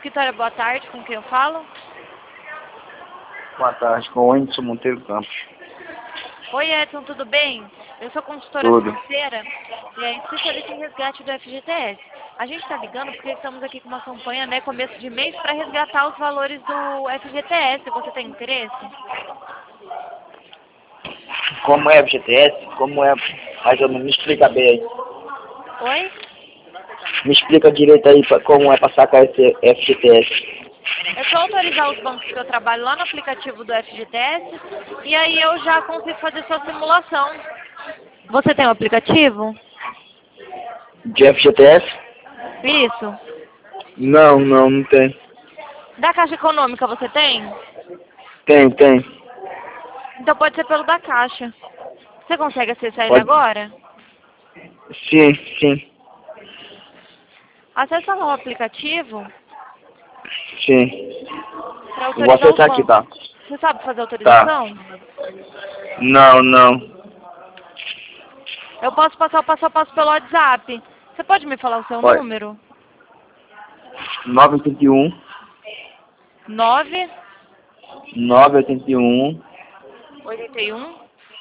Escritório, boa tarde, com quem eu falo? Boa tarde, com o Whindersson Monteiro Campos. Oi, Edson, tudo bem? Eu sou consultora Tudo. financeira e é especialista em resgate do FGTS. A gente está ligando porque estamos aqui com uma campanha, né, começo de mês, para resgatar os valores do FGTS. Você tem interesse? Como é o FGTS? Como é? Mais ou menos, me explica bem aí. Oi? Me explica direito aí como é para sacar esse FGTS. É só autorizar os bancos que eu trabalho lá no aplicativo do FGTS e aí eu já consigo fazer sua simulação. Você tem o aplicativo? De FGTS? Isso. Não tem. Da Caixa Econômica você tem? Tem. Então pode ser pelo da Caixa. Você consegue acessar ele Pode? agora? Sim. Acessa lá o aplicativo Sim. para Eu vou autorizar os acessar aqui, bancos. tá? Você sabe fazer Tá. autorização? Não. Eu posso passar o passo a passo pelo WhatsApp. Você pode me falar o seu Pode. número? 981 9 981 81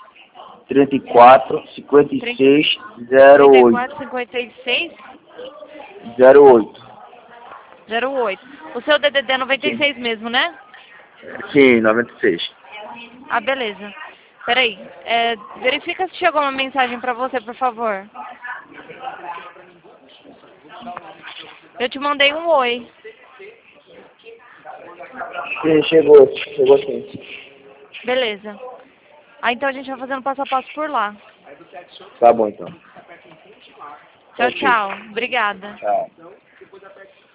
34 30 56 34 08 56 08. 08. O seu DDD é Sim. 96 mesmo, né? Sim, 96. Ah, beleza. Peraí. Verifica se chegou uma mensagem pra você, por favor. Eu te mandei um oi. Sim, chegou sim. Beleza. Ah, então a gente vai fazendo passo a passo por lá. Tá bom então. Tchau, Ok. tchau. Obrigada. Tchau.